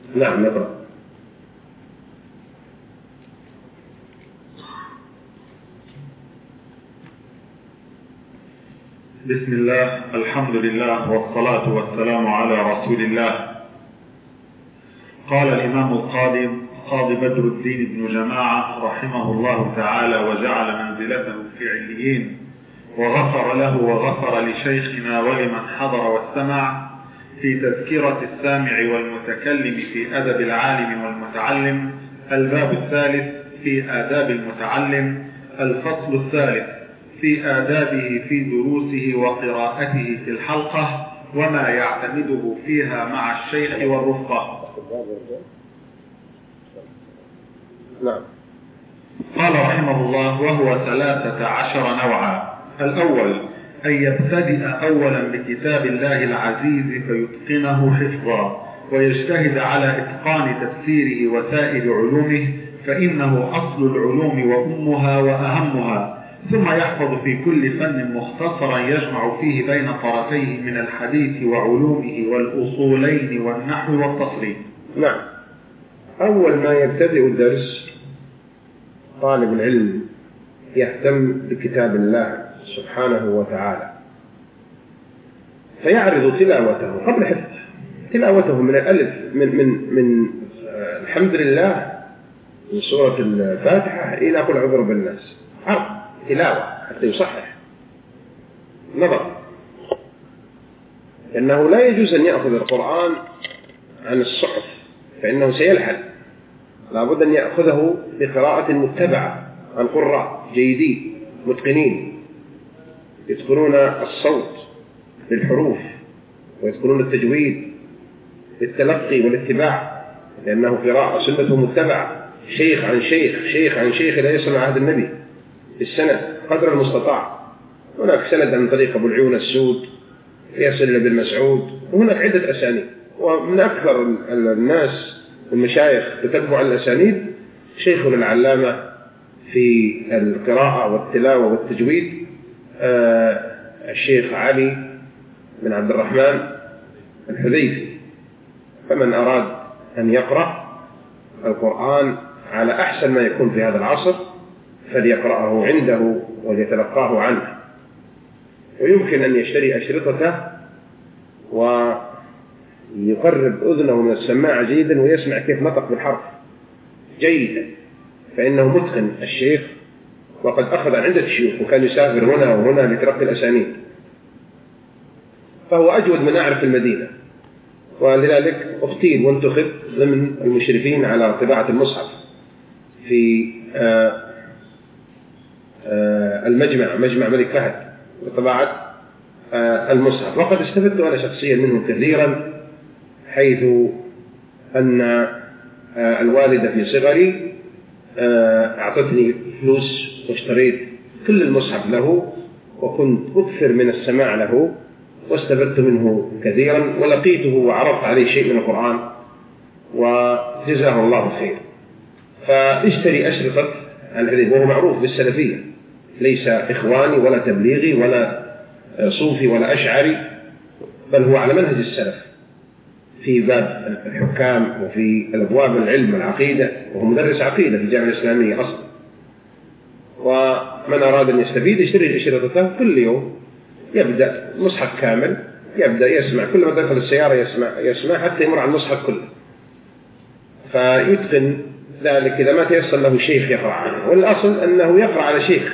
نعم نقرأ. بسم الله، الحمد لله، والصلاة والسلام على رسول الله. قال الإمام قاضي بدر الدين بن جماعة رحمه الله تعالى وجعل منزلته في عليين، وغفر له وغفر لشيخنا ولمن حضر واستمع، في تذكرة السامع والمتكلم في أدب العالم والمتعلم، الباب الثالث في آداب المتعلم، الفصل الثالث في آدابه في دروسه وقراءته في الحلقة وما يعتمده فيها مع الشيخ والرفقة. نعم. قال رحمه الله: وهو 13 نوعا. الأول أن يبتدئ أولا بكتاب الله العزيز فيتقنه حفظا، ويجتهد على إتقان تفسيره وسائر علومه، فإنه أصل العلوم وأمها وأهمها، ثم يحفظ في كل فن مختصرا يجمع فيه بين طرفيه من الحديث وعلومه والأصولين والنحو والتصريف. نعم. أول ما يبتدئ الدرس طالب العلم يهتم بكتاب الله سبحانه وتعالى، فيعرض تلاوته قبل حفظه، تلاوته من الألف من الحمد لله من سورة الفاتحة إلى قل أعوذ بالناس، تلاوة حتى يصحح نظر، لأنه لا يجوز أن يأخذ القرآن عن الصحف فإنه سيلحن، لا بد أن يأخذه بقراءة متبعة عن قراء جيدين متقنين يتقنون الصوت بالحروف ويتقنون التجويد بالتلقي والاتباع، لأنه قراءة سنته متبعة، شيخ عن شيخ شيخ عن شيخ لا يصل عهد النبي بالسند قدر المستطاع. هناك سند عن طريق أبو العيون السود يصل إلى ابن مسعود، وهناك عدة أسانيد، ومن أكثر الناس المشايخ تتبع الأسانيد شيخنا العلامة في القراءة والتلاوة والتجويد الشيخ علي بن عبد الرحمن الحذيفي. فمن أراد أن يقرأ القرآن على أحسن ما يكون في هذا العصر فليقرأه عنده وليتلقاه عنه، ويمكن أن يشتري أشرطته ويقرب أذنه من السماعة جيدا ويسمع كيف نطق بالحرف جيدا، فإنه متقن الشيخ وقد أخذ عن عدة شيوخ وكان يسافر هنا وهنا لترقي الأسانيد، فهو أجود من أعرف المدينة، ولذلك اختير وانتخب ضمن المشرفين على طباعة المصحف في مجمع ملك فهد لطباعة المصحف، وقد استفدت أنا شخصيا منه كثيرا، حيث أن الوالدة في صغري أعطتني فلوس واشتريت كل المصحف له، وكنت أكثر من السماع له واستفدت منه كثيرا، ولقيته وعرضت عليه شيء من القرآن وجزاه الله خير. فاشتري أشرطة الحديث، وهو معروف بالسلفية، ليس إخواني ولا تبليغي ولا صوفي ولا أشعري، بل هو على منهج السلف في باب الحكام وفي الأبواب العلم والعقيدة، وهو مدرس عقيدة في الجامعة الإسلامية أصلا. ومن أراد أن يستفيد يشتري أشرطته كل يوم، يبدأ مصحف كامل، يبدأ يسمع كل ما دخل السيارة يسمع حتى يمر على المصحف كله، فيتقن ذلك إذا ما تيسر له شيخ يقرأ عنه، والأصل أنه يقرأ على شيخ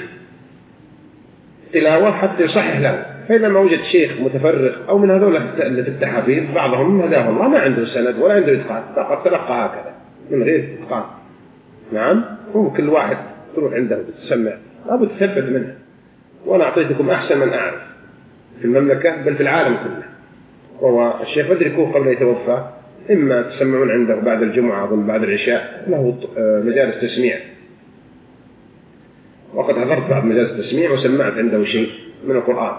تلاوة حتى يصحح له. فإذا ما وجد شيخ متفرغ أو من هذول اللي في التحافيظ بعضهم هداه الله ما عنده سند ولا عنده إتقان، فقط تلقى هكذا من غير إتقان. نعم، هو كل واحد تروح عنده تسمع أو تثبت منه، وأنا أعطيتكم أحسن من أعرف في المملكة بل في العالم كله، وهو الشيخ بدري كوخ قبل يتوفى، إما تسمعون عنده بعد الجمعة أظن بعد العشاء له مجالس تسميع، وقد حضرت بعض مجالس التسميع وسمعت عنده شيء من القرآن.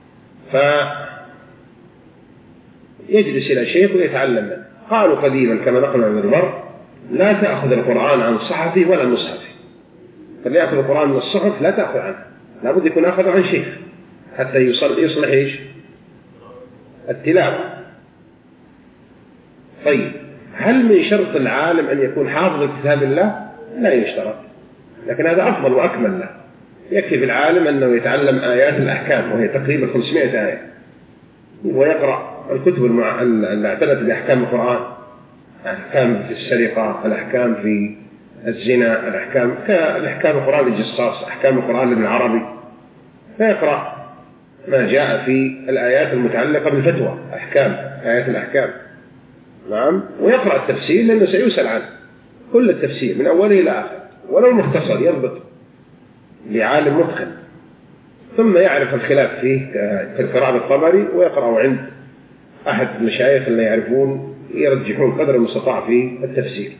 فيجلس إلى شيخ ويتعلم منه. قالوا قديما كما نقل عن البر: لا تأخذ القرآن عن صحفي ولا مصحفي، فاللي يأخذ القرآن من الصحف لا تأخذ عنه، لابد يكون أخذ عن شيخ حتى يصلح إيش التلاوة. طيب، هل من شرط العالم أن يكون حافظ كتاب الله؟ لا يشترط، لكن هذا أفضل وأكمل له. يكفي في العالم أنه يتعلم آيات الأحكام وهي تقريبا 500 آية، ويقرأ الكتب اللي اعتنت بأحكام القرآن، أحكام في السرقة، الأحكام في الزنا، الأحكام القرآن الجصاص، أحكام القرآن بالعربي، فيقرأ ما جاء في الآيات المتعلقة بالفتوى، أحكام آيات الأحكام. نعم. ويقرأ التفسير لأنه سيسأل عنه، كل التفسير من أوله إلى آخر ولو مختصر يضبط لعالم متقن. ثم يعرف الخلاف فيه في القراءة بالطبري، ويقرأ عند أحد المشايخ اللي يعرفون يرجحون قدر المستطاع في التفسير،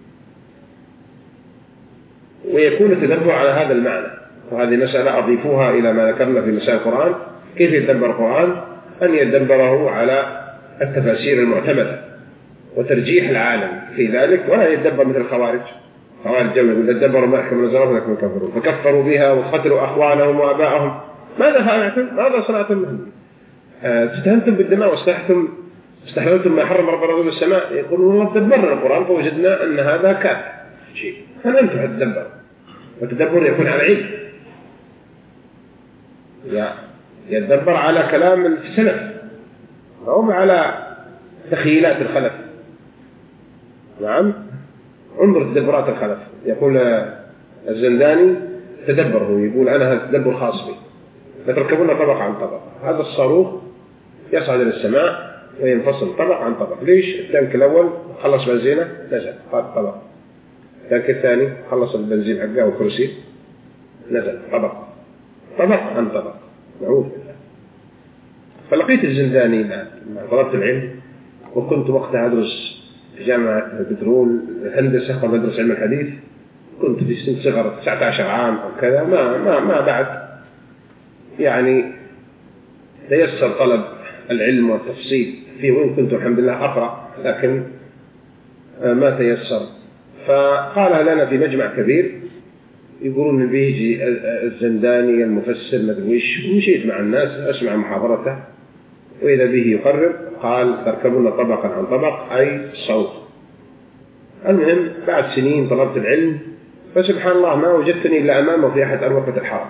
ويكون التدبر على هذا المعنى. وهذه مسألة أضيفوها إلى ما ذكرنا في مسائل القرآن، كيف يتدبر القرآن، أن يتدبره على التفاسير المعتمدة وترجيح العالم في ذلك، ولا يتدبر مثل الخوارج يقول تدبروا ما أحكم نزلوا لكم كفروا فكفروا بها وقتلوا أخوانهم وآباءهم. ماذا فعلتم؟ ماذا صنعتم لهم؟ استهنتم بالدماء واستحللتم ما حرم رب الأرض والسماء. يقولون والله تدبرنا القرآن فوجدنا أن هذا كافر شيء، فأنتم تتدبر، والتدبر يكون على علم، يتدبر على كلام السلف أو على تخيلات الخلف. نعم. انظر تدبرات الخلف. يقول الزنداني تدبره، يقول أنا هذا تدبر خاص بي، فتركبون طبق عن طبق. هذا الصاروخ يصعد إلى السماء وينفصل طبق عن طبق. ليش؟ التانك الأول خلص بنزينه نزل طبق، التانك الثاني خلص البنزين حقه وكرسي نزل طبق عن طبق. نعوذ بالله. فلقيت الزنداني لما طلبت العلم، وكنت وقتها أدرس في جامعة البترول الهندسة وبدرس علم الحديث، كنت في سن صغر 19 عام أو كذا، ما بعد يعني تيسر طلب العلم والتفصيل فيه، وإن كنت الحمد لله أقرأ لكن ما تيسر. فقال لنا في مجمع كبير يقولون إن بيجي الزنداني المفسر مدرويش، ومشيت مع الناس أسمع محاضرته، وإذا به يقرر قال تركبون طبقا عن طبق أي صوت. المهم بعد سنين طلبت العلم، فسبحان الله ما وجدتني إلا أمامه في أحد أروقة الحرم،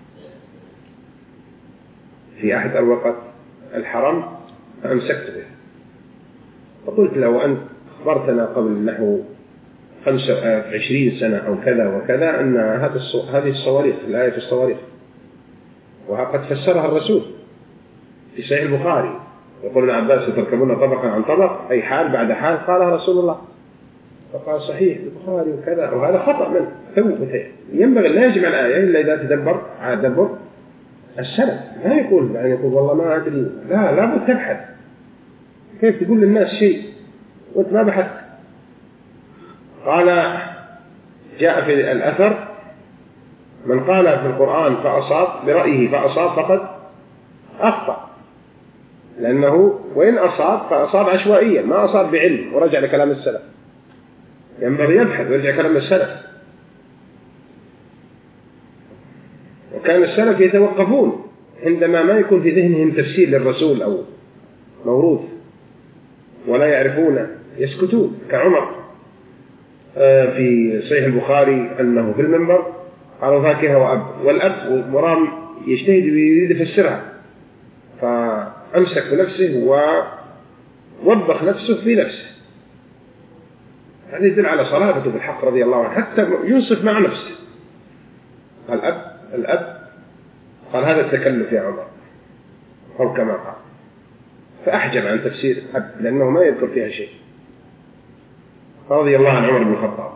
فأمسكت به فقلت له أنت أخبرتنا قبل نحو 25 سنة أو كذا وكذا أن هذه الصواريخ، الآية في الصواريخ، وقد فسرها الرسول في صحيح البخاري، يقول ابن عباس تركبون طبقا عن طبق أي حال بعد حال قالها رسول الله. فقال صحيح البخاري وكذا، وهذا خطأ منه. ينبغي لا يجمع الآية إلا إذا تدبر على تدبر السلف، ما يقول يعني يقول والله ما أدري، لا بد تبحث. كيف تقول للناس شيء وأنت ما بحثت؟ قال جاء في الأثر من قال في القرآن فأصاب برأيه فقد أخطأ، لأنه وإن أصاب فأصاب عشوائيا، ما أصاب بعلم ورجع لكلام السلف. ينبغي يبحث ويرجع كلام السلف. وكان السلف يتوقفون عندما ما يكون في ذهنهم تفسير للرسول أو موروث ولا يعرفون، يسكتون. كعمر في صحيح البخاري أنه في المنبر قالوا فاكهة وأب، والأب مرام يجتهد ويريد يفسرها، فأمسك بنفسه ووبخ نفسه في نفسه. هذا يدل على صلابته بالحق رضي الله عنه، حتى ينصف مع نفسه. الأب قال هذا التكلف يا عمر، أو كما قال، فأحجب عن تفسير الأب لأنه ما يذكر فيها شيء رضي الله عن عمر بن الخطاب.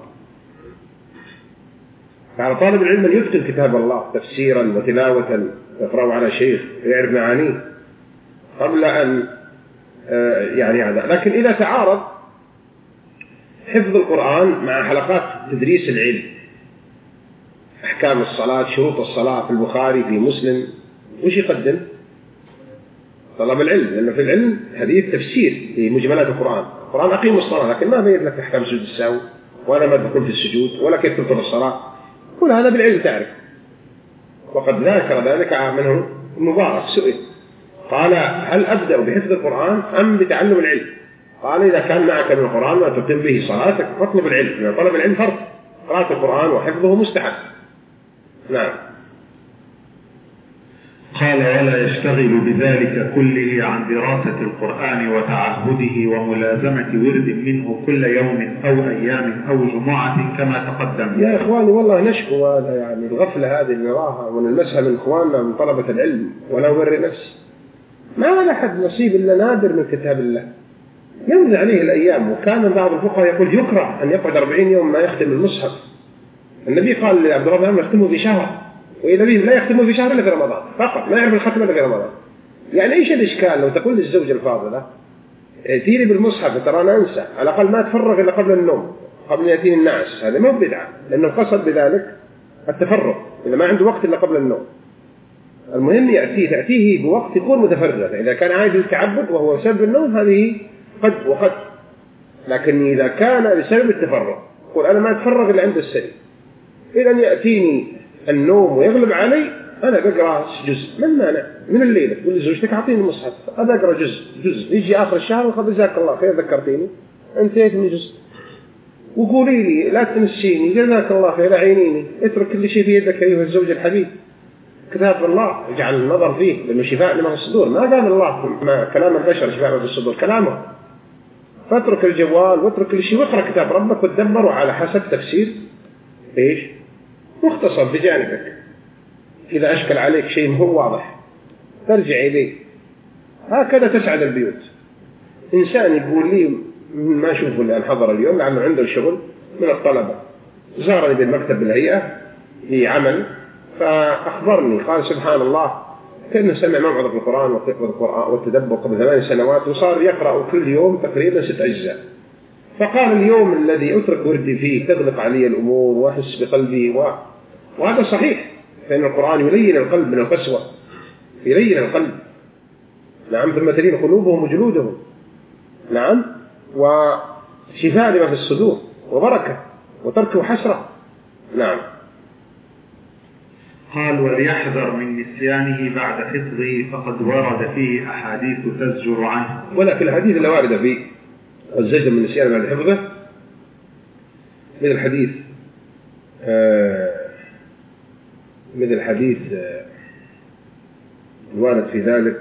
فعلى طالب العلم أن يتقن كتاب الله تفسيرا وتلاوة، يقرأه على شيخ ويعرف معانيه قبل أن يعني هذا. لكن إذا تعارض حفظ القرآن مع حلقات تدريس العلم، أحكام الصلاة، شروط الصلاة في البخاري في مسلم، وش يقدم؟ طلب العلم، لأنه في العلم حديث تفسير في مجملات القرآن أقيم الصلاة، لكن ما بين لك أحكام سجود السهو ولا ما تكون في السجود ولا كيف تطلب الصلاة، كل هذا بالعلم تعرف. وقد ذكر ذلك منه المبارك، سئل قال هل أبدأ بحفظ القرآن أم بتعلم العلم؟ قال إذا كان معك من القرآن ما تتم به صلاتك فاطلب العلم، لأن طلب العلم فرض، قراءة القرآن وحفظه مستحب. نعم. قال ولا يشتغل بذلك كله عن دراسة القرآن وتعهده وملازمة ورد منه كل يوم أو أيام أو جمعة كما تقدم. يا إخواني والله نشكو هذا، يعني الغفلة هذه اللي نراها ونلمسها من إخواننا من طلبة العلم، ولا أبرئ نفسي، ما ولا أحد نصيب إلا نادر من كتاب الله يمضي عليه الأيام. وكان بعض الفقهاء يقول يكره أن يقعد 40 يوم ما يختم المصحف. النبي قال لعبد الله بن عمرو يختمه في شهر، وإذا به لا يختمه في شهر إلا في رمضان فقط، ما يعرف الختم إلا في رمضان. يعني إيش الإشكال لو تقول للزوجة الفاضلة ائتيني بالمصحف ترى أنا أنسى، على الأقل ما تفرغ إلا قبل النوم، قبل أن يأتيني النعس. هذا ما هو بدعة، لأنه قصد بذلك التفرغ إذا ما عنده وقت إلا قبل النوم. المهم تأتيه بوقت يكون متفرغ. إذا كان عايز التعبد وهو بسبب النوم هذه قد وقد، لكن إذا كان بسبب التفرغ قل أنا ما أتفرغ إلا عند السرير، إذا يأتيني النوم ويغلب علي أنا بقرأ جزء، من مانع من الليلة تقول لزوجتك أعطيني المصحف أنا أقرأ جزء يجي آخر الشهر وقد جزاك الله خير ذكرتيني انتهيت من جزء، وقولي لي لا تنسيني جزاك الله خير عينيني، اترك كل شيء في يدك أيها الزوج الحبيب، كتاب الله اجعل النظر فيه لأنه شفاء لما في الصدور. ما قال الله ما كلام البشر شفاء في الصدور، كلامه. فاترك الجوال واترك كل شيء واقرأ كتاب ربك وتدبر على حسب تفسير ايش مختصر بجانبك. إذا أشكل عليك شيء هو واضح ترجع إليه. هكذا تسعد البيوت. إنسان يقول لي ما أشوفه الآن حضر اليوم لأنه عنده شغل من الطلبة، زارني بالمكتب بالهيئة لعمل فأخبرني قال سبحان الله كأنه سمع موعظة في القرآن والتدبر قبل 8 سنوات وصار يقرأ كل يوم تقريبا 6 أجزاء. فقال اليوم الذي أترك وردي فيه تغلق علي الأمور وأحس بقلبي وهذا صحيح، فإن القرآن يلين القلب من القسوة، يلين القلب. نعم. ثم تلين قلوبهم وجلودهم. نعم. وشفاء لما في الصدور وبركة وترك حسرة. نعم. قال وليحذر من نسيانه بعد حفظه فقد ورد فيه أحاديث تزجر عنه. ولكن الحديث اللي وارد فيه الزجر من نسيانه بعد حفظه مثل الحديث الوارد في ذلك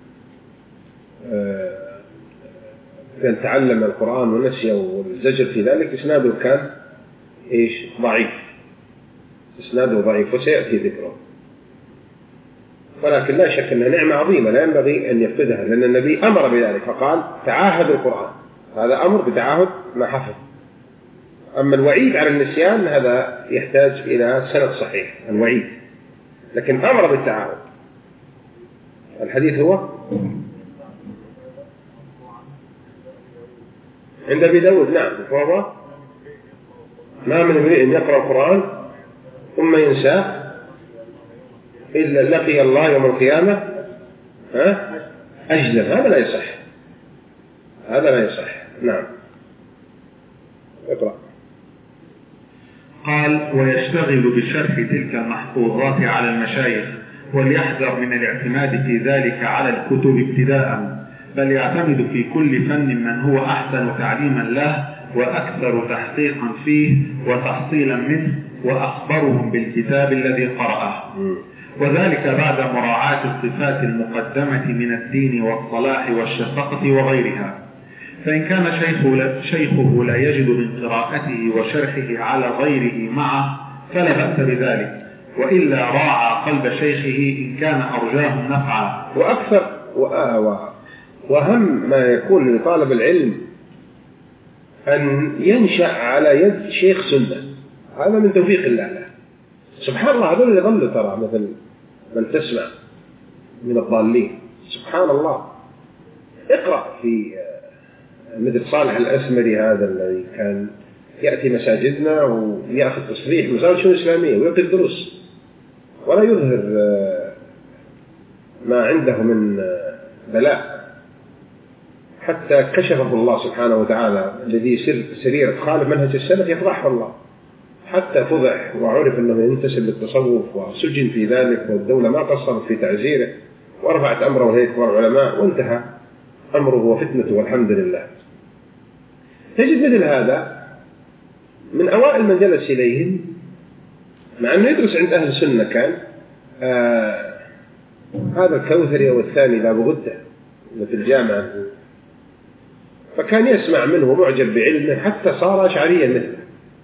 كان تعلم القرآن ونسيه، والزجر في ذلك إسناده كان ضعيف، إسناده ضعيف وسيأتي ذكره. ولكن لا شك أنها نعمة عظيمة لا ينبغي أن يفقدها، لأن النبي أمر بذلك فقال تعاهد القرآن، هذا أمر بتعاهد ما حفظ. أما الوعيد على النسيان هذا يحتاج إلى سند صحيح الوعيد، لكن أمر بالتعاهد. الحديث هو عند أبي داود. نعم. فهو ما من امرئ يقرأ القرآن ثم ينساه إلا لقي الله يوم القيامة أجلا. هذا لا يصح، هذا لا يصح. نعم. اقرأ. قال ويشتغل بشرح تلك المحفوظات على المشايخ، وليحذر من الاعتماد في ذلك على الكتب ابتداء، بل يعتمد في كل فن من هو أحسن تعليما له وأكثر تحقيقا فيه وتحصيلا منه وأخبرهم بالكتاب الذي قرأه، وذلك بعد مراعاة الصفات المقدمة من الدين والصلاح والشفقة وغيرها. فإن كان شيخه لا يجد من قراءته وشرحه على غيره معه فلا بأس بذلك، وإلا راعى قلب شيخه إن كان أرجاه نفعا. وأكثر وأهم ما يكون لطالب العلم أن ينشأ على يد شيخ سنة، هذا من توفيق الله له. سبحان الله هذول اللي ظلوا ترى مثل من تسمع من الضالين. سبحان الله. اقرأ في مثل صالح الأسمري هذا الذي كان يأتي مساجدنا ويأخذ تصريح وزارة الشؤون الإسلامية ويلقي الدروس ولا يظهر ما عنده من بلاء، حتى كشفه الله سبحانه وتعالى الذي سرير خالف منهج السلف يفضحه الله، حتى فضح وعرف أنه ينتسب للتصوف وسجن في ذلك، والدولة ما قصرت في تعزيره ورفعت أمره لهيئة كبار العلماء وانتهى أمره وفتنته والحمد لله. تجد مثل هذا من أوائل من جلس إليهم، مع أنه يدرس عند أهل السنة كان هذا الكوثري أو الثاني لا بغدة في الجامعة، فكان يسمع منه معجب بعلمه حتى صار أشعريا مثله.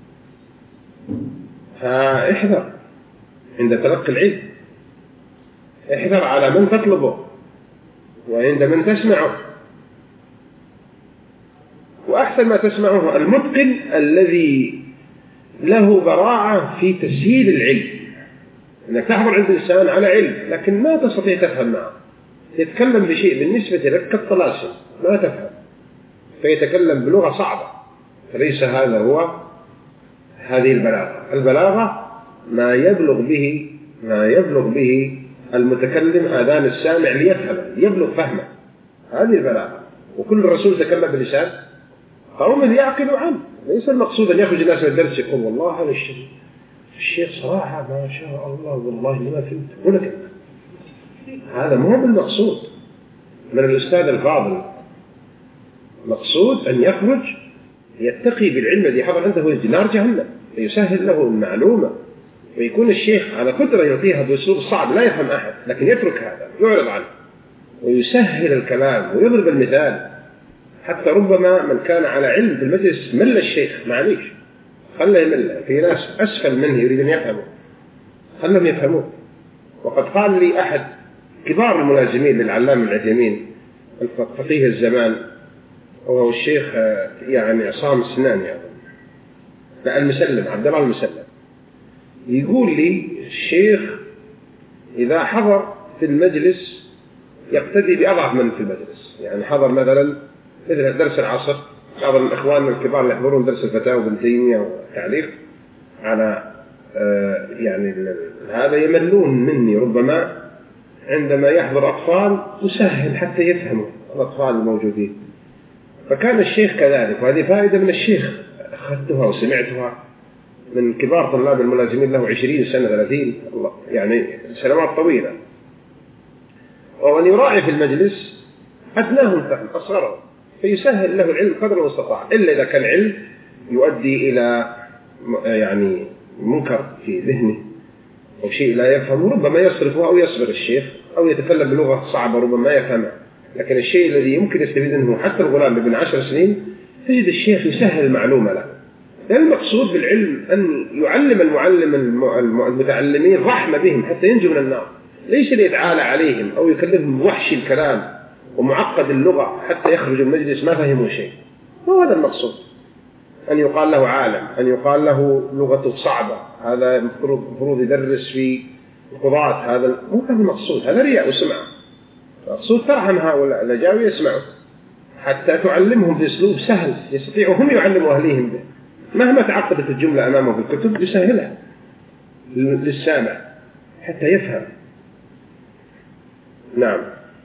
فاحذر عند تلقي العلم، احذر على من تطلبه وعند من تسمعه. وأحسن ما تسمعه المتقن الذي له براعة في تسهيل العلم، أنك تحضر عند إنسان على علم لكن ما تستطيع تفهم معه، يتكلم بشيء بالنسبة لك كالطلاسم ما تفهم، فيتكلم بلغة صعبة، فليس هذا هو هذه البلاغة. البلاغة ما يبلغ به المتكلم آذان السامع ليفهم، يبلغ فهمه، هذه البلاغة. وكل الرسول تكلم بلسان قوم يعقلوا عنه، ليس المقصود أن يخرج الناس من الدرس يقول والله هذا الشيخ صراحة ما شاء الله والله ما فهمت ولا كلمة. هذا مو بالمقصود من الأستاذ الفاضل. مقصود أن يخرج يتقي بالعلم الذي حضر عنده ويجي نار جهنم، فيسهل له المعلومة، ويكون الشيخ على قدرة يعطيها بأسلوب صعب لا يفهم أحد، لكن يترك هذا يعرض عنه ويسهل الكلام ويضرب المثال. حتى ربما من كان على علم في المجلس مل الشيخ، معليش خله يمل، في ناس أسفل منه يريد أن يفهموا، خلهم يفهموا. وقد قال لي أحد كبار الملازمين للعلامة العثيمين فقيه الزمان، وهو الشيخ يعني عصام السناني يعني لا المسلم، عبد الله المسلم، يقول لي الشيخ إذا حضر في المجلس يقتدي بأضعف من في المجلس. يعني حضر مثلا مثل درس العصر، بعض الإخوان الكبار اللي يحضرون درس الفتاوى بن تيمية والتعليق على يعني هذا يملون مني ربما عندما يحضر أطفال وسهل حتى يفهموا الأطفال الموجودين. فكان الشيخ كذلك، وهذه فائدة من الشيخ أخذتها وسمعتها من كبار طلاب الملازمين له 20 سنة 30 يعني سنوات طويلة، وأن يراعي في المجلس أدناهم فهم أصغرهم، فيسهل له العلم قدر المستطاع، إلا إذا كان علم يؤدي إلى يعني منكر في ذهنه أو شيء لا يفهم، ربما يصرفه أو يصبر الشيخ أو يتكلم بلغة صعبة ربما ما يفهمها. لكن الشيء الذي يمكن يستفيد منه حتى الغلام ابن 10 سنين تجد الشيخ يسهل المعلومة له. لأن المقصود بالعلم أن يعلم المعلم المتعلمين رحمة بهم حتى ينجوا من النار، ليس ليتعالى عليهم أو يكلمهم بوحش الكلام ومعقد اللغة حتى يخرج المجلس ما فهموا شيء. ما هذا المقصود، أن يقال له عالم، أن يقال له لغته صعبة، هذا مفروض يدرس في القضاة، هذا مو هذا المقصود، هذا رياء وسمعة. المقصود ترحم هؤلاء اللي جاوا يسمعوا حتى تعلمهم بأسلوب سهل يستطيعوا هم يعلموا أهليهم به، مهما تعقدت الجملة أمامه في الكتب يسهلها للسامع حتى يفهم. نعم.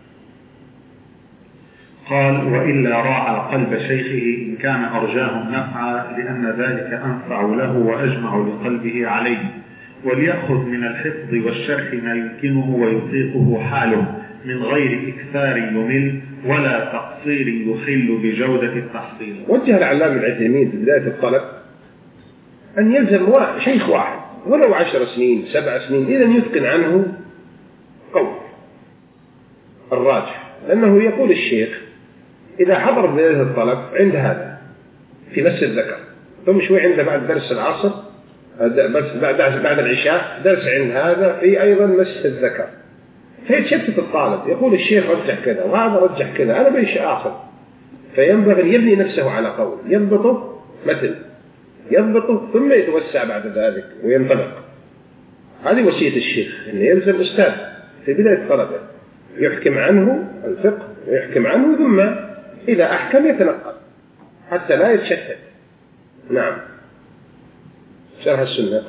قال وإلا راعى قلب شيخه إن كان أرجاه النفع، لأن ذلك أنفع له وأجمع لقلبه عليه، وليأخذ من الحفظ والشرح ما يمكنه ويطيقه حاله من غير إكثار يمل ولا تقصير يخل بجودة التحصيل. وجه العلامة العثيمين في بداية الطلب أن يلزم شيخ واحد ولو 10 سنين 7 سنين إذا يتقن عنه قول الراجح، لأنه يقول الشيخ إذا حضر بداية الطلب عند هذا في مس الذكر، ثم شوي عنده بعد درس العصر بس بعد العشاء درس عند هذا في أيضا مس الذكر، فيتشتت الطالب. يقول الشيخ رجح كذا وهذا رجح كذا، أنا بيش آخر، فينبغي أن يبني نفسه على قول يضبطه مثل يضبطه ثم يتوسع بعد ذلك وينطلق. هذه وصية الشيخ، أن يلزم أستاذ في بداية طلبه يحكم عنه الفقه ويحكم عنه ثم إذا أحكم يتنقل حتى لا يتشتت. نعم. شرح السنة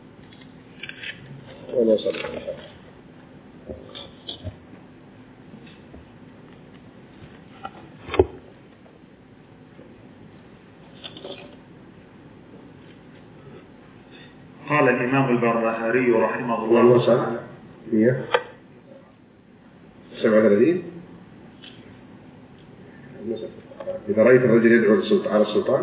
ولا صدق. قال الإمام البربهاري رحمه الله تعالى 137 إذا رأيت الرجل يدعو على السلطان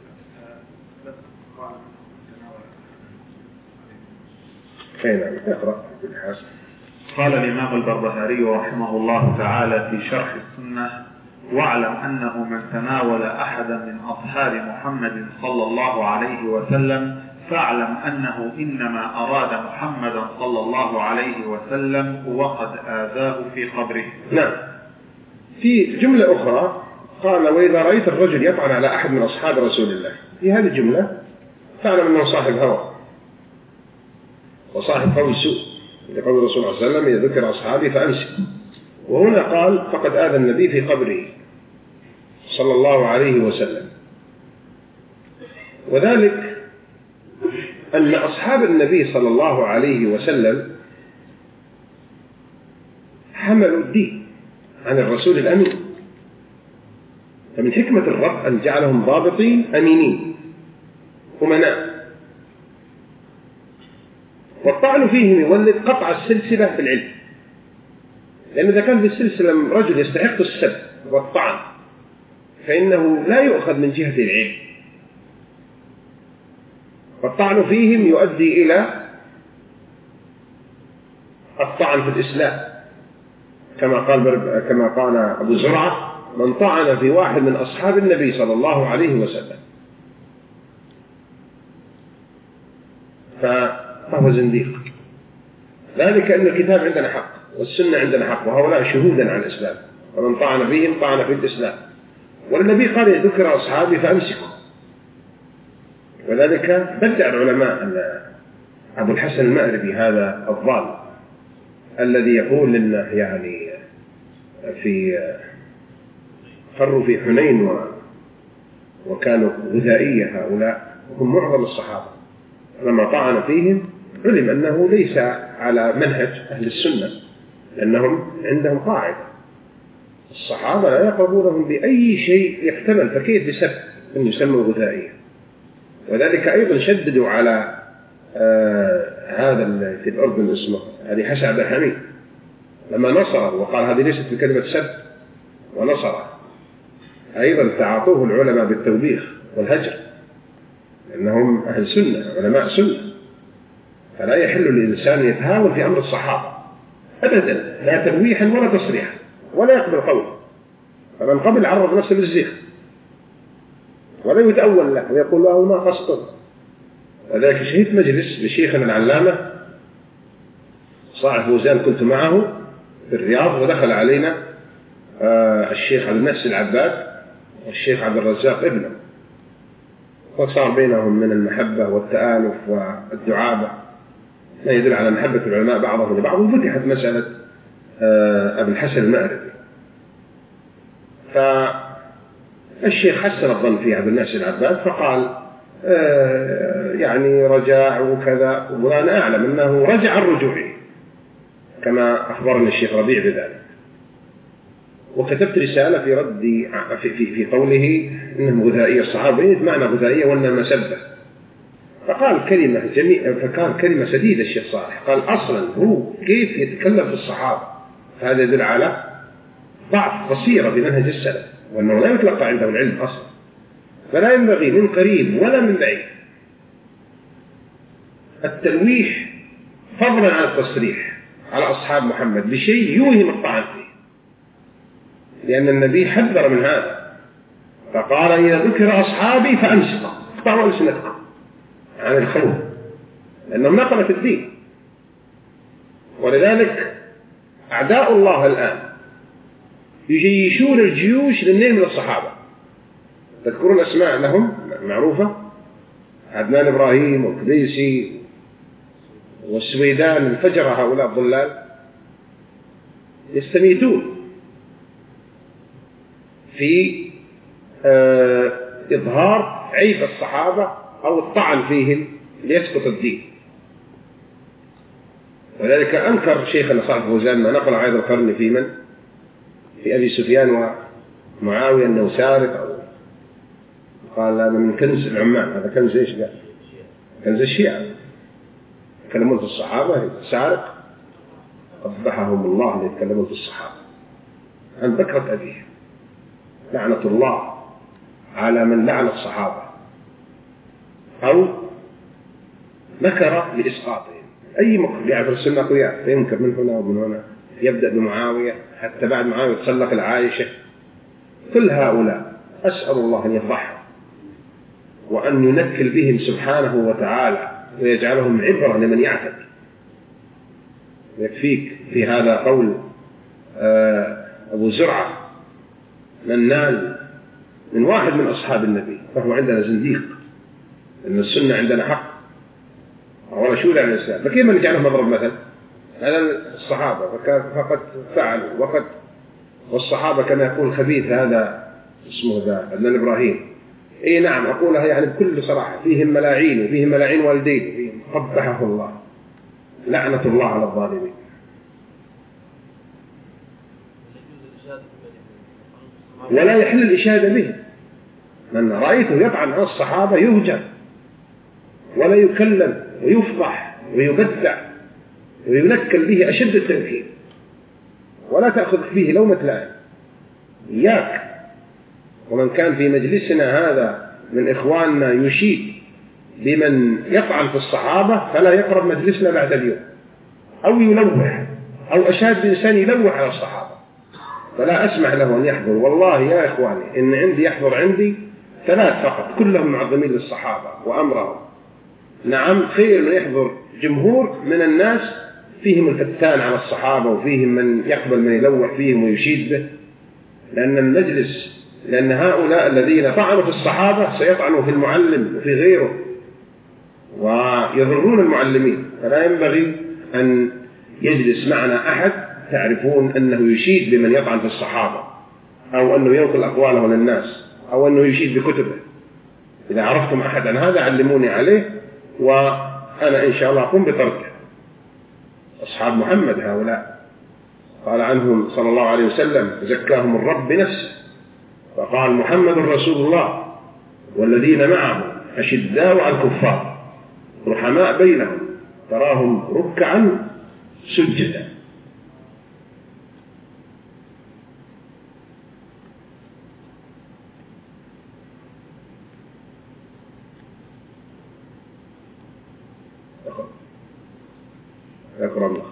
أين اقرأ بالحاس. قال الإمام البربهاري رحمه الله تعالى في شرح السنة: واعلم أنه من تناول أحدا من أصحاب محمد صلى الله عليه وسلم فاعلم أنه إنما أراد محمدا صلى الله عليه وسلم وقد آذاه في قبره. نعم. في جملة أخرى قال: وإذا رأيت الرجل يطعن على أحد من أصحاب رسول الله، في هذه الجملة فاعلم أنه صاحب هوى وصاحب قول سوء، لقول الرسول صلى الله عليه وسلم: إذا ذكر أصحابي فأمسك. وهنا قال: فقد آذى النبي في قبره صلى الله عليه وسلم. وذلك أن أصحاب النبي صلى الله عليه وسلم حملوا الدين عن الرسول الأمين، فمن حكمة الرب أن جعلهم ضابطين أمينين أمناء، والطعن فيهم يولد قطع السلسلة في العلم، لأن إذا كان في السلسلة رجل يستحق السب والطعن فإنه لا يؤخذ من جهة العلم، والطعن فيهم يؤدي إلى الطعن في الإسلام، كما قال أبو زرعة: من طعن في واحد من أصحاب النبي صلى الله عليه وسلم فهو زنديق. ذلك أن الكتاب عندنا حق والسنة عندنا حق، وهؤلاء شهودا على الإسلام، ومن طعن فيهم طعن في الإسلام. والنبي قال: ذكر أصحابي فأمسكوا. وذلك بدأ العلماء أن أبو الحسن المأربي هذا الضال الذي يقول إنه يعني فروا في حنين وكانوا غذائية، هؤلاء هم معظم الصحابة، لما طعن فيهم علم أنه ليس على منهج أهل السنة، لأنهم عندهم قاعدة: الصحابة لا يقربونهم بأي شيء يحتمل، فكيف بسبب أن يسموا غذائية. وذلك أيضا شددوا على هذا في الأردن اسمه هذه حسن عبد الحميد لما نصره وقال: هذه ليست بكلمة سب، ونصره. أيضا تعاطوه العلماء بالتوبيخ والهجر، لأنهم أهل سنة علماء سنة، فلا يحل للإنسان يتهاون في أمر الصحابة أبدا، لا تلويحا ولا تصريحا ولا يقبل قول، فمن قبل عرض نفسه للزيغ ولا يتأول له ويقول له ما قصده. وذلك شهدت مجلس لشيخنا العلامة صاحب فوزان كنت معه في الرياض، ودخل علينا الشيخ عبد المحسن العباد والشيخ عبد الرزاق ابنه، وصار بينهم من المحبة والتآلف والدعابة ما يدل على محبة العلماء بعضهم لبعض. وفتحت مسألة أبو الحسن المأربي، فالشيخ حسن الظن في عبد المحسن العباد فقال: يعني رجع وكذا، وأنا أعلم أنه رجع عن رجوعه كما أخبرني الشيخ ربيع بذلك. وكتبت رسالة في رد في قوله إنهم غذائية الصحابة، معنى غذائية وإنما سبة. فقال كلمة سديدة الشيخ صالح، قال: أصلا هو كيف يتكلم في الصحابة؟ هذا يدل على ضعف بصيرة في منهج السلف، وأنه لا يتلقى عنده العلم أصلا، فلا ينبغي من قريب ولا من بعيد التلويح فضلا عن التصريح على أصحاب محمد بشيء يوهم الطعن فيه، لأن النبي حذر من هذا فقال: إذا ذكر أصحابي فأمسكوا، اقطعوا ألسنتكم عن الخوف، لأنهم نقلة الدين. ولذلك أعداء الله الآن يجيشون الجيوش للنيل من الصحابة. تذكرون أسماء لهم معروفة: عدنان إبراهيم والقديسي والسويدان، الفجر هؤلاء الضلال يستميتون في إظهار عيب الصحابة أو الطعن فيهم ليسقط الدين. ولذلك أنكر شيخنا صاحب فوزان ما نقل عيد القرن في أبي سفيان ومعاوية أنه سارق، أو قال: أنا من كنز العمان. هذا كنز إيش؟ قال كنز الشيعة، يتكلمون في الصحابة سارق، قبحهم الله اللي يتكلمون في الصحابة عن بكرة أبيه لعنة الله على من لعن الصحابة أو مكر لإسقاطهم. أي مكر يعبر السنة أقوياء ينكر من هنا ومن هنا، يبدأ بمعاوية حتى بعد معاوية تسلق العائشة. كل هؤلاء أسأل الله أن يفضحهم وأن ينكل بهم سبحانه وتعالى ويجعلهم عبرة لمن يعتد. يكفيك في هذا قول أبو زرعة من نال من واحد من أصحاب النبي فهو عندنا زنديق، إن السنة عندنا حق ولا شو على الإسلام. فكيف نجعله مضرب مثل على الصحابة فقد فعلوا وقد، والصحابة كما يقول خبيث هذا اسمه ذا ابن إبراهيم. إيه نعم أقولها يعني بكل صراحة، فيهم ملاعين وفيهم ملاعين والدين وفيهم قبحه الله، لعنة الله على الظالمين. ولا يحل الإشادة به، من رأيته يطعن على الصحابة يهجر ولا يكلم ويفضح ويبدع وينكل به أشد التنكيل، ولا تأخذ فيه لومة لائم. إياك ومن كان في مجلسنا هذا من إخواننا يشيد بمن يطعن في الصحابة فلا يقرب مجلسنا بعد اليوم، أو يلوح أو أشاد بإنسان يلوح على الصحابة، فلا أسمح له أن يحضر. والله يا إخواني إن عندي يحضر عندي 3 فقط كلهم معظمين للصحابة وأمرهم. نعم خير أن يحضر جمهور من الناس فيهم الفتان على الصحابة وفيهم من يقبل من يلوح فيهم ويشيد به، لأن هؤلاء الذين طعنوا في الصحابة سيطعنوا في المعلم وفي غيره ويضرون المعلمين. فلا ينبغي أن يجلس معنا أحد تعرفون أنه يشيد بمن يطعن في الصحابة أو أنه ينقل أقواله للناس أو أنه يشيد بكتبه. إذا عرفتم أحد عن هذا علموني عليه وأنا إن شاء الله أقوم بتركه. أصحاب محمد هؤلاء قال عنهم صلى الله عليه وسلم زكاهم الرب بنفسه فقال محمد رسول الله والذين معه أشداء على الكفار رحماء بينهم تراهم ركعا سجدا. اقرأ الله.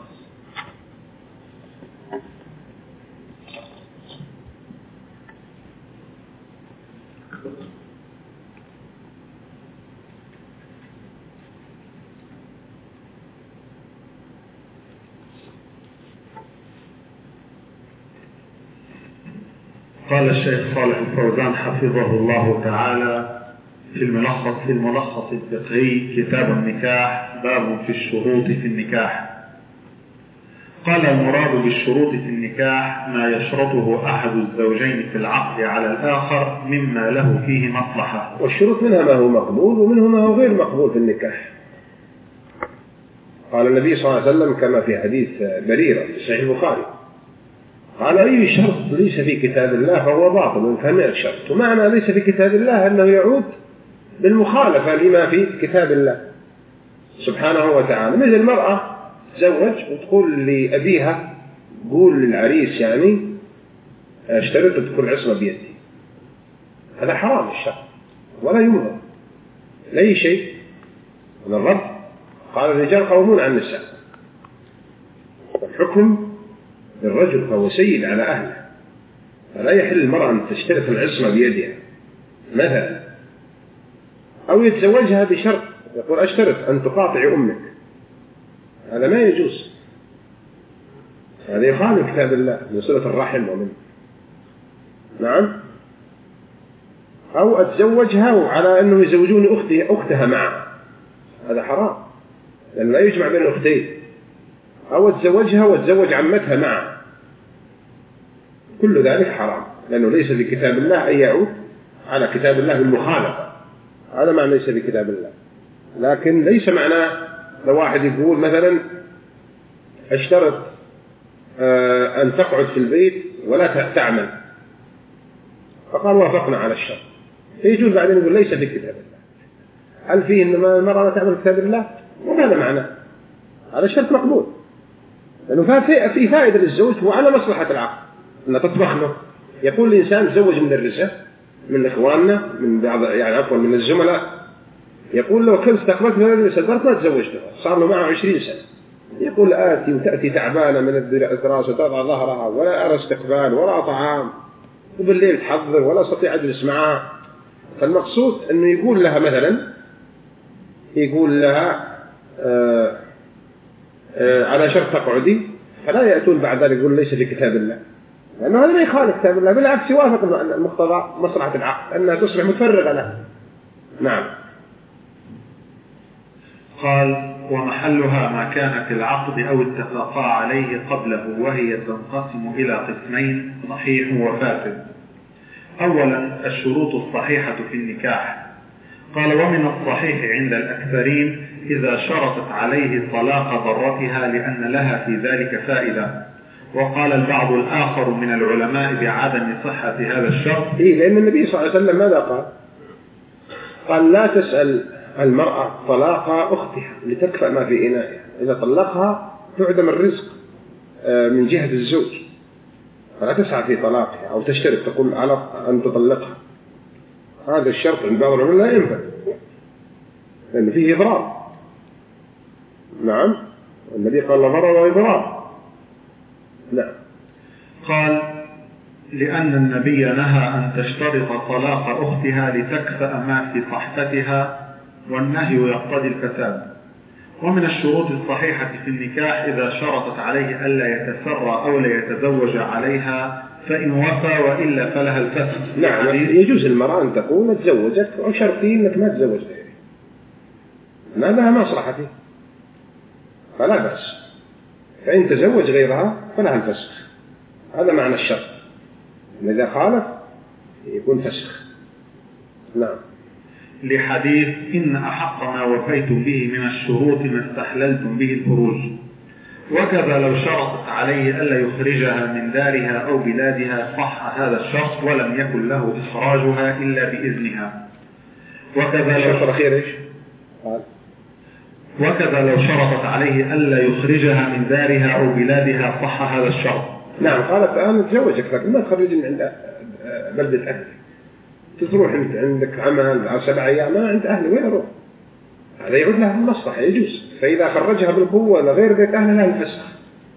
قال الشيخ صالح الفوزان حفظه الله تعالى في الملخص الفقهي كتاب النكاح باب في الشروط في النكاح. قال المراد بالشروط في النكاح ما يشرطه أحد الزوجين في العقد على الآخر مما له فيه مصلحة. والشروط منها ما هو مقبول ومنه ما هو غير مقبول في النكاح. قال النبي صلى الله عليه وسلم كما في حديث بريرة في صحيح البخاري قال أي شرط ليس في كتاب الله فهو باطل فما شرط. ومعنى ليس في كتاب الله أنه يعود بالمخالفة لما في كتاب الله سبحانه وتعالى. مثل المرأة تزوج وتقول لأبيها قول للعريس يعني اشترط تكون عصمة بيدي، هذا حرام الشرع ولا يمنع لأي شيء من الرب. قال الرجال قوامون على النساء، الحكم للرجل فهو سيد على أهله، فلا يحل المرأة أن تشترط العصمة بيدها مثلا، أو يتزوجها بشرط يقول أشترط أن تقاطع أمك، هذا ما يجوز، هذا يخالف كتاب الله من صلة الرحم ومن نعم. أو أتزوجها على أنه يزوجون أختها معه، هذا حرام لأنه لا يجمع بين الأختين. أو أتزوجها وأتزوج عمتها معه، كل ذلك حرام لأنه ليس في كتاب الله أن يعود على كتاب الله بالمخالفة، هذا معنى ليس في كتاب الله. لكن ليس معناه لو واحد يقول مثلا اشترط أن تقعد في البيت ولا تعمل، فقال وافقنا على الشرط، فيجوز بعدين يقول ليس في كتاب الله. هل فيه أن المرأة لا تعمل كتاب الله؟ وهذا معناه هذا الشرط مقبول لأنه في فائدة للزوج وعلى مصلحة العقل أن تطبخ له. يقول الإنسان تزوج مدرسة من إخواننا من بعض يعني عفوا من الزملاء يقول لو كنت استقبلت من الذي صدرت ما تزوجتها، صار له معه 20 سنة، يقول آتي وتأتي تعبانة من الدراسة وتضع ظهرها ولا أرى استقبال ولا طعام، وبالليل تحضر ولا أستطيع أجلس معها. فالمقصود أنه يقول لها مثلا يقول لها على شرط تقعدي، فلا يأتون بعد ذلك يقول ليس في كتاب الله، لأنه هذا ما يخالف كتاب الله، بالعكس يوافق المقتضى مصلحة العقد أنها تصبح متفرغة له. نعم. قال ومحلها ما كان في العقد أو اتفقا عليه قبله، وهي تنقسم إلى قسمين صحيح وفاسد. أولا الشروط الصحيحة في النكاح. قال ومن الصحيح عند الأكثرين إذا شرطت عليه طلاق ضرتها لأن لها في ذلك فائدة. وقال البعض الآخر من العلماء بعدم صحة هذا الشرط. لأن النبي صلى الله عليه وسلم ماذا قال؟ قال لا تسأل المرأة طلاق أختها لتكفأ ما في إنائها، إذا طلقها تعدم الرزق من جهة الزوج، فلا تسعى في طلاقها أو تشترط تقول على أن تطلقها. هذا الشرط عند بعض العلماء لا ينفع لأن فيه إضرار. نعم، النبي قال لا ضرر ولا ضرار. نعم. قال لأن النبي نهى أن تشترط طلاق أختها لتكفأ ما في صحفتها، والنهي يقتضي الفساد. ومن الشروط الصحيحة في النكاح إذا شرطت عليه ألا يتسرى أو لا يتزوج عليها فإن وفى، وإلا فلها الفسخ. نعم، يجوز المرأة أن تقول تزوجت أو شرطي أنك ما تزوجت، ما لها مصلحة فلا بأس، فإن تزوج غيرها فلها الفسخ. هذا معنى الشرط، إذا خالف يكون فسخ. نعم. لحديث إن أحق ما وفيتم به من الشروط ما استحللتم به الفروج. وكذا لو شرطت عليه ألا يخرجها من دارها أو بلادها صح هذا الشرط ولم يكن له إخراجها إلا بإذنها. وكذا لو شرطت عليه ألا يخرجها من دارها أو بلادها صح هذا الشرط. نعم. قالت أنا أتزوجك لكن ما تخرج من عند بلدة أهلك، تروح أنت عندك عمل 7 أيام ما عند أهلي، وين أروح؟ هذا يعود لها المصلحة يجوز. فإذا خرجها بالقوة لغير بيت أهلها الفسخ.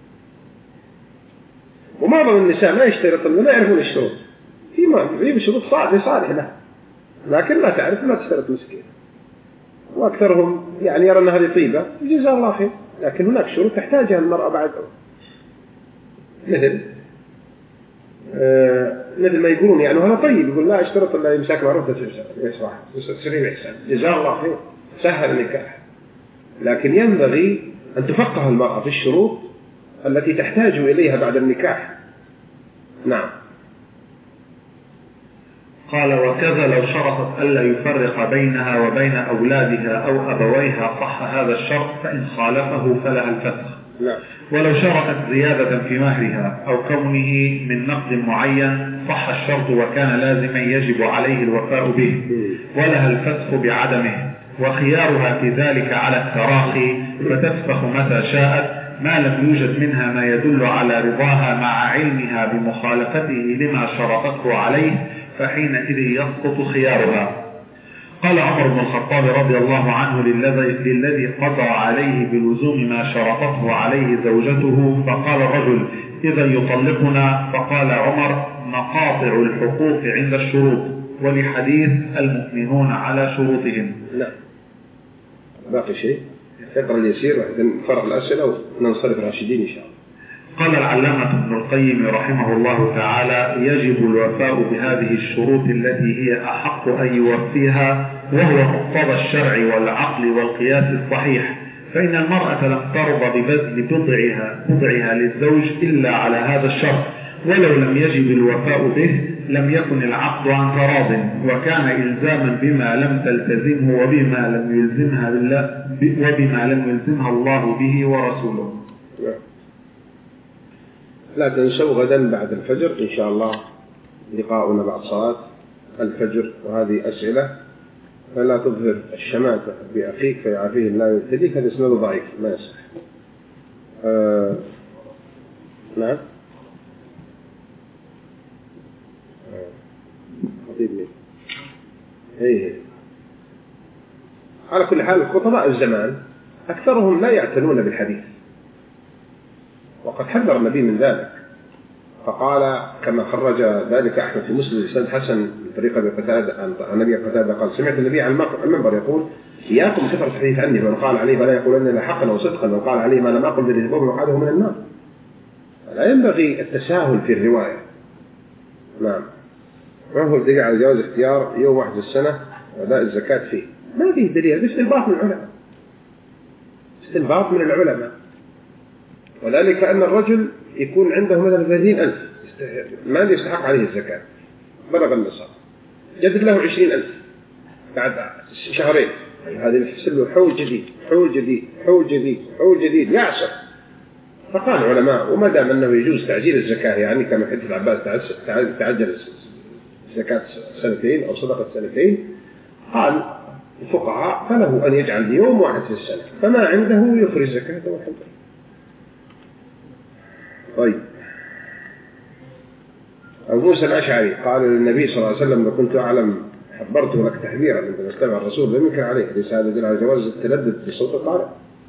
ومعظم النساء ما يشترطون، لا يعرفون الشروط، في شروط صالحة له لكن لا تعرف، ما تشترط مسكين، وأكثرهم يعني يرى أن هذه طيبة جزاه الله خير، لكن هناك شروط تحتاجها المرأة بعد، مثل ما يقولون يعني هذا طيب، يقول لا اشترط الله يمسك معروف تسريب إحسان، جزاه الله خير سهل النكاح. لكن ينبغي أن تفقه المرأة في الشروط التي تحتاج إليها بعد النكاح. نعم. قال وكذا لو شرطت ألا يفرق بينها وبين أولادها أو أبويها صح هذا الشرط، فإن خالفه فلها الفسخ. نعم. ولو شرطت زيادة في مهرها أو كونه من نقد معين صح الشرط وكان لازما يجب عليه الوفاء به، ولها الفسخ بعدمه، وخيارها في ذلك على التراخي، فتفسخ متى شاءت ما لم يوجد منها ما يدل على رضاها مع علمها بمخالفته لما شرطته عليه، فحينئذ يسقط خيارها. قال عمر بن الخطاب رضي الله عنه للذي قضى عليه بلزوم ما شرطته عليه زوجته، فقال الرجل إذا يطلقنا؟ فقال عمر مقاطع الحقوق عند الشروط، ولحديث المؤمنون على شروطهم. لا باقي شيء، اقرأ اليسير ونفرغ الأسئلة وننصرف راشدين إن شاء الله. قال العلامة ابن القيم رحمه الله تعالى يجب الوفاء بهذه الشروط التي هي أحق أن يوفيها، وهو مقتضى الشرع والعقل والقياس الصحيح، فإن المرأة لم ترضى ببذل بضعها للزوج إلا على هذا الشرط، ولو لم يجب الوفاء به لم يكن العقد عن تراض، وكان إلزاما بما لم تلتزمه وبما لم يلزمها الله به ورسوله. لا تنسوا غدا بعد الفجر إن شاء الله لقاؤنا بعد صلاة الفجر، وهذه أسئلة، فلا تظهر الشماتة بأخيك فيعافيه الله يبتديك، هذا اسناد ضعيف ما يصح. نعم. إيه. على كل حال خطباء الزمان أكثرهم لا يعتنون بالحديث، وقد حذر النبي من ذلك، فقال كما خرج ذلك أحمد في مسلم بإسناد حسن طريقة بقتادة عن النبي قتادة قال سمعت النبي على المنبر يقول إياكم كثرة الحديث عني، من قال عليه فلا يقولن إلا حقا وصدقا، من قال عليه ما لم أقل به وقعده من النار. لا ينبغي التساهل في الرواية. نعم. ما هو الدليل على جواز اختيار يوم واحد السنة وأداء الزكاة فيه؟ ما فيه دليل، استنباط من العلماء، استنباط من العلماء. وذلك أن الرجل يكون عنده مثلا 30,000 مال يستحق عليه الزكاة، بلغ النصاب، جدد له 20,000 بعد شهرين، هذا يحسب له حول جديد حول جديد حول جديد حول جديد يعصر. فقال العلماء وما دام أنه يجوز تعجيل الزكاة، يعني كما حديث العباس تعجل زكاة سنتين أو صدقة سنتين، قال الفقهاء فله أن يجعل يوم واحد في السنة، فما عنده يخرج زكاة والحمد لله. طيب. أبو موسى الأشعري قال للنبي صلى الله عليه وسلم لو كنت أعلم حبرته لك تحذيرا عندما استمع الرسول لم ينكر عليه، ليس هذا يدل على جواز التلذذ بصوت القارئ.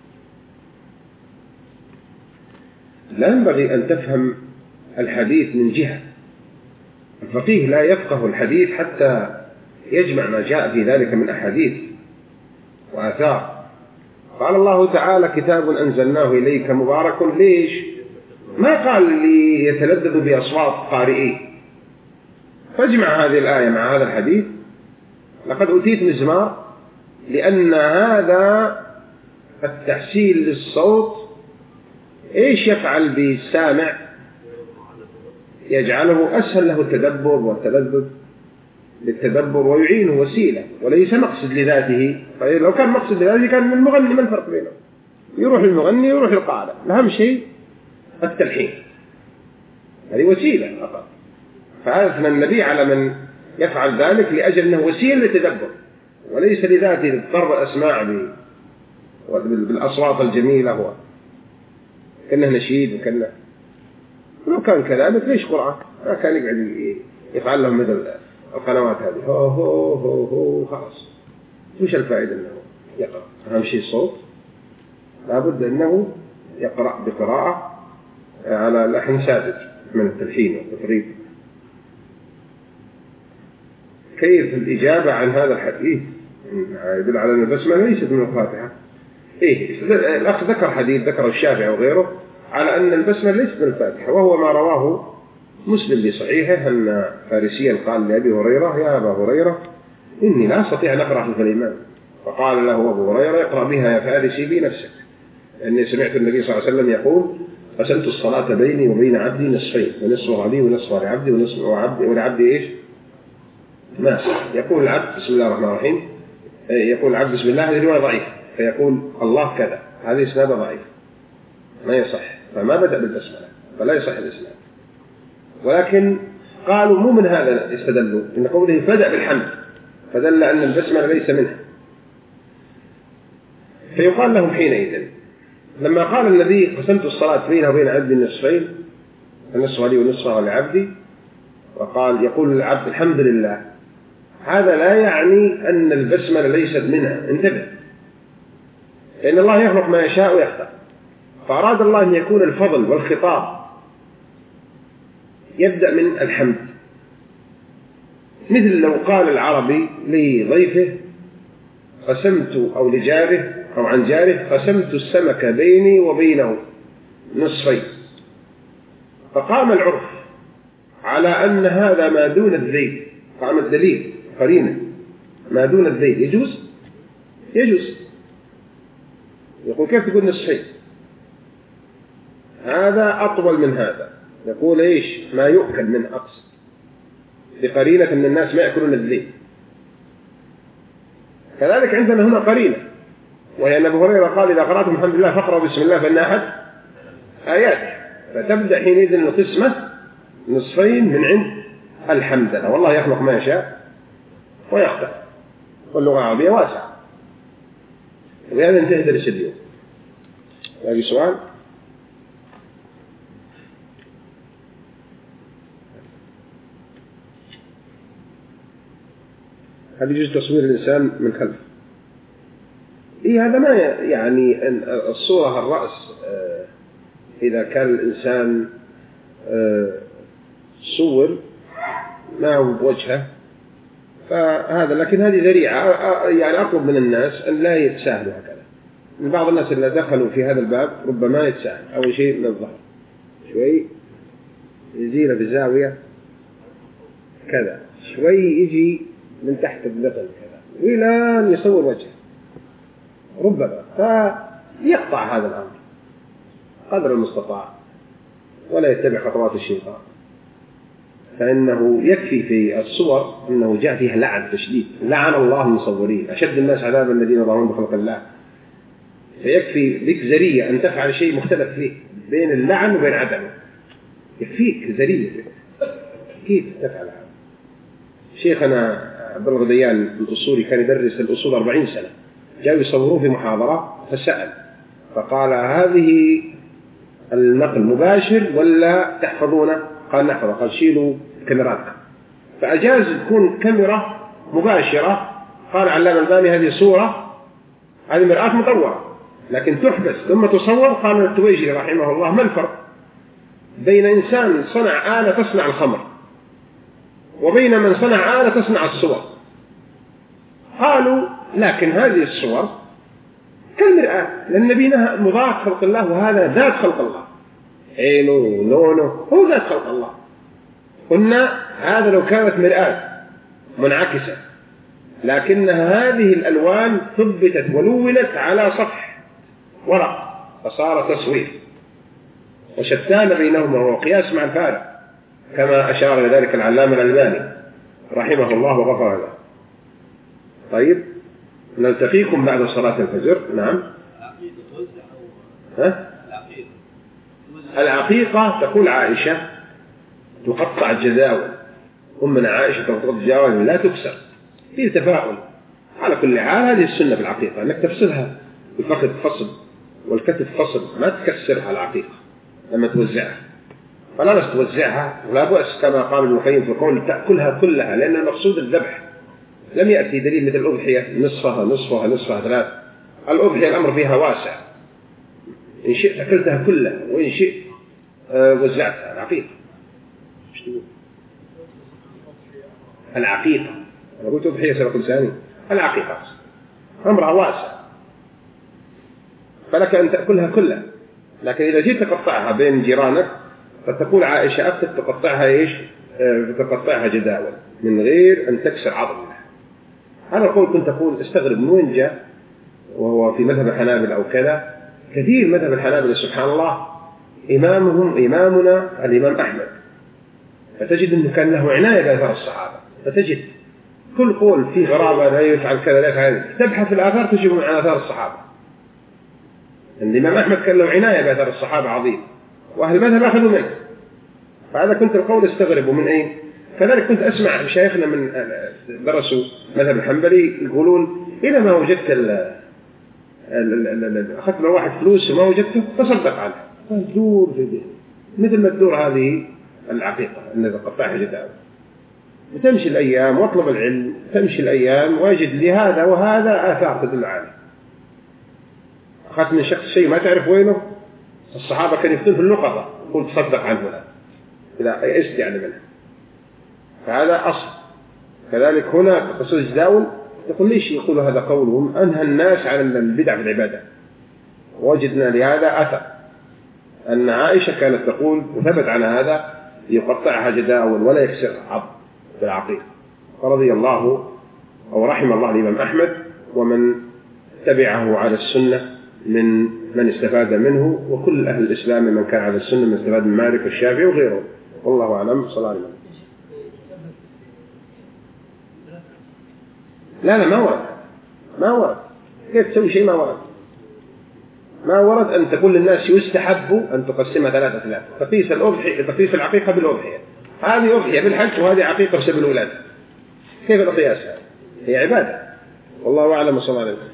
لا ينبغي أن تفهم الحديث من جهة، الفقيه لا يفقه الحديث حتى يجمع ما جاء في ذلك من أحاديث وآثار. قال الله تعالى كتاب أنزلناه إليك مبارك، ليش؟ ما قال ليتلذذ بأصوات قارئيه، فاجمع هذه الآية مع هذا الحديث، لقد أتيت مزمار، لأن هذا التحسين للصوت إيش يفعل بالسامع؟ يجعله أسهل له التدبر والتلذذ للتدبر ويعينه وسيلة وليس مقصد لذاته. فلو كان مقصد لذاته كان من المغني ما الفرق بينه؟ يروح المغني يروح القارئ، أهم شيء التلحين، هذه وسيلة فقط. فعرفنا النبي على من يفعل ذلك لأجل أنه وسيلة للتدبر وليس لذاته للضرب الأسماع بالأصوات الجميلة، هو كأنه نشيد وكأنه. لو كان كذلك ليش قرآن؟ ما كان يقعد يفعل لهم مثل القنوات هذه هو هو هو هو خلاص. وش الفائدة أنه يقرأ؟ أهم شيء الصوت، لابد أنه يقرأ بقراءة على لحن ساذج من التلحين والتفريط. كيف الإجابة عن هذا الحديث؟ يدل على أن البسملة ليست من الفاتحة. إيه الأخ ذكر حديث ذكر الشافعي وغيره على أن البسملة ليست من الفاتحة، وهو ما رواه مسلم بصحيحه أن فارسيا قال لأبي هريرة يا أبا هريرة إني لا أستطيع أن أقرأ خلف الإمام، فقال له أبو هريرة اقرأ بها يا فارسي بنفسك، لأني سمعت النبي صلى الله عليه وسلم يقول قسمت الصلاة بيني وبين عبدي نصفين، ونصفها لي ونصفها لعبدي ولعبدي إيش؟ ما يقول العبد بسم الله الرحمن الرحيم، يقول العبد بسم الله، هذه رواية ضعيفة، فيقول الله كذا، هذه إسناد ضعيف ما يصح، فما بدأ بالبسملة فلا يصح الإسناد. ولكن قالوا مو من هذا استدلوا إن قوله بدأ بالحمد فدل أن البسملة ليس منها، فيقال لهم حينئذ لما قال النبي قسمت الصلاة بينها وبين عبدي النصفين، النصف لي ونصفها لعبدي، وقال يقول العبد الحمد لله، هذا لا يعني أن البسملة ليست منها، انتبه، لأن الله يخلق ما يشاء ويختار، فأراد الله أن يكون الفضل والخطاب يبدأ من الحمد، مثل لو قال العربي لضيفه قسمت أو لجاره أو عن جاره قسمت السمك بيني وبينه نصفين، فقام العرف على أن هذا ما دون الذيل، قام الدليل قرينة ما دون الذيل يجوز يقول كيف تقول نصفين؟ هذا أطول من هذا، يقول إيش ما يؤكل من أقصى، بقرينة أن الناس ما يأكلون الذيل. كذلك عندنا هنا قرينة، وهي أن أبو هريرة قال إذا قرأتم الحمد لله فاقرأوا بسم الله فإن أحد آيات، فتبدأ حينئذ القسمة نصفين من عند الحمد لله، والله يخلق ما يشاء ويختار، واللغة العربية واسعة. وبهذا انتهى درس اليوم. هذا سؤال؟ هذا يجوز تصوير الإنسان من خلف. هذا ما يعني الصورة الرأس إذا كان الإنسان صور ما هو بوجهه فهذا، لكن هذه ذريعة. يعني أطلب من الناس أن لا يتساهلوا هكذا. من بعض الناس اللي دخلوا في هذا الباب ربما يتساهل. أول شيء من الظهر شوي يزيله بالزاوية كذا، شوي يجي من تحت النقل كذا، وإلى أن يصور وجهه ربما، فيقطع هذا الأمر قدر المستطاع ولا يتبع خطوات الشيطان. فإنه يكفي في الصور أنه جاء فيها لعن تشديد، لعن الله المصورين، أشد الناس عذابا الذين يظهرون بخلق الله. فيكفي بك ذرية أن تفعل شيء مختلف فيه بين اللعن وبين عدمه، يكفيك ذرية كيف تفعل هذا. شيخنا عبد الله غديان الأصولي كان يدرس الأصول 40 سنة، جاءوا يصوروه في محاضرة فسأل فقال هذه النقل مباشر ولا تحفظونه؟ قال نحفظه. قال شيلوا كاميراتك، فأجاز تكون كاميرا مباشرة. قال علام الباني هذه صورة، هذه مرآة مطورة لكن تحبس ثم تصور. قال التويجي رحمه الله ما الفرق بين إنسان صنع آلة تصنع الخمر وبين من صنع آلة تصنع الصور؟ قالوا لكن هذه الصور كالمرآة، لأن النبي مضاد خلق الله وهذا ذات خلق الله، عينه ولونه هو ذات خلق الله. قلنا هذا لو كانت مرآة منعكسة، لكن هذه الألوان ثبتت ولونت على سطح ورق فصار تصوير، وشتان بينهما هو قياس مع الفارق، كما أشار إلى ذلك العلامة الألباني رحمه الله وغفر له. طيب نلتقيكم بعد صلاة الفجر. نعم. العقيقة تقول عائشة تقطع الجزاول، أمنا عائشة تقطع الجزاول لا تكسر، في تفاؤل. على كل حال هذه السنة في العقيقة أنك تفصلها، الفخذ فصل والكتف فصل، ما تكسرها العقيقة لما توزعها، فلا توزعها ولا بأس كما قال ابن القيم في القول تأكلها كلها، لأن المقصود الذبح. لم يأتي دليل مثل الأضحية نصفها ثلاث. الأضحية الأمر فيها واسع، إن شئت أكلتها كلها وإن شئت وزعتها. العقيقة أنا قلت أضحية سبق لساني، العقيقة أمرها واسع فلك أن تأكلها كلها، لكن إذا جيت تقطعها بين جيرانك فتقول عائشة أفتت تقطعها إيش؟ تقطعها جداول من غير أن تكسر عظمها. هذا القول كنت أقول استغرب من وين جاء، وهو في مذهب الحنابلة أو كذا. كثير مذهب الحنابلة سبحان الله إمامنا الإمام أحمد، فتجد أنه كان له عناية بآثار الصحابة، فتجد كل قول فيه غرابة لا يفعل كذا لا يفعل، تبحث في الآثار تجد من آثار الصحابة. الإمام أحمد كان له عناية بآثار الصحابة عظيم، وأهل المذهب أخذوا منه. فهذا كنت القول استغربوا من أين. كذلك كنت أسمع مشايخنا من درسوا مذهب الحنبلي يقولون إذا ما وجدت أخذت من واحد فلوس وما وجدته تصدق عنه، تدور في مثل ما تدور هذه العقيقة أن تقطعها جداول. وتمشي الأيام واطلب العلم، تمشي الأيام واجد لهذا وهذا آثار تدل عليه. أخذت من شخص شيء ما تعرف وينه، الصحابة كانوا يفتون في اللقطة يقول تصدق عنه لا إذا يئست يعني منه، فهذا أصل. كذلك هنا قصة الجداول يقول ليش يقول هذا قولهم أنهى الناس عن البدع في العبادة. وجدنا لهذا أثر أن عائشة كانت تقول وثبت عن هذا يقطعها جداول ولا يكسر عظم بالعقيقة. فرضي الله أو رحم الله الإمام أحمد ومن تبعه على السنة من استفاد منه، وكل أهل الإسلام من كان على السنة من استفاد من مالك والشافعي وغيره. والله أعلم. صلى الله عليه وسلم. لا ما ورد كيف تسوي شيء ما ورد أن تقول للناس يستحب أن تقسمها 3 تقيس العقيقة بالأضحية، هذه أضحية بالحج وهذه عقيقة بسبب الولادة. كيف القياس؟ هي عبادة. والله أعلم. وصلى الله عليه وسلم.